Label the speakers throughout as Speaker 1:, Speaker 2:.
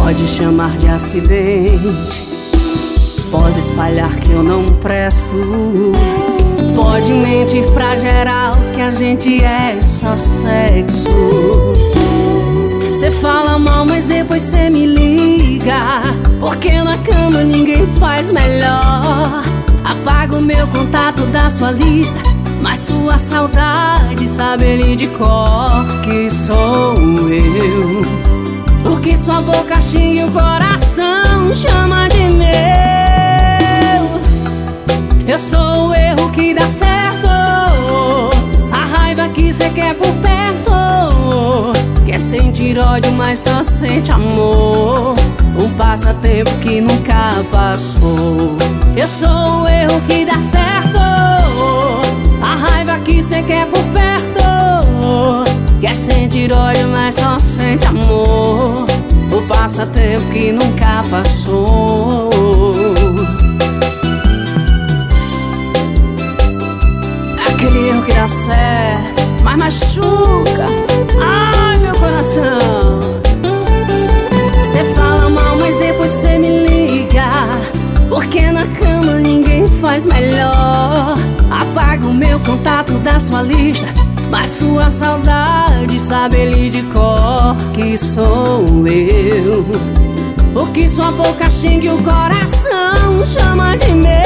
Speaker 1: Pode chamar de acidente, pode espalhar que eu não presto, pode mentir pra geral que a gente é só sexo. Cê fala mal, mas depois cê me liga, porque na cama ninguém faz melhor. Apaga o meu contato da sua lista, mas sua saudade sabe ele de cor que sou eu. O que sua boca xinga e o coração chama de meu. Eu sou o erro que dá certo, a raiva que cê quer por perto. Quer sentir ódio, mas só sente amor, um passatempo que nunca passou. Eu sou o erro que dá certo, a raiva que cê quer por perto. Quer sentir ódio, mas só sente amor, o passatempo que nunca passou. Aquele erro que dá certo, mas machuca, ai meu coração. Cê fala mal, mas depois cê me liga, porque na cama ninguém faz melhor. Apaga o meu contato da sua lista, mas sua saudade sabe ele de cor que sou eu. O que sua boca xinga e o coração chama de meu.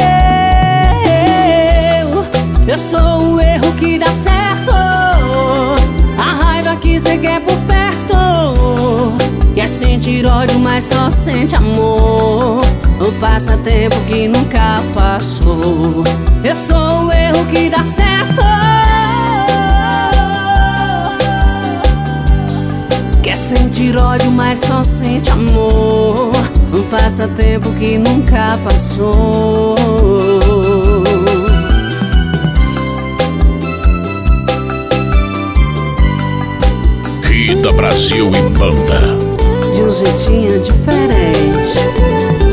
Speaker 1: Eu sou o erro que dá certo, a raiva que cê quer por perto. Quer sentir ódio, mas só sente amor, um passatempo que nunca passou. Eu sou o erro que dá certo, quer sentir ódio, mas só sente amor, um passatempo que nunca passou.
Speaker 2: Rita Brasil e Banda,
Speaker 1: de um jeitinho diferente.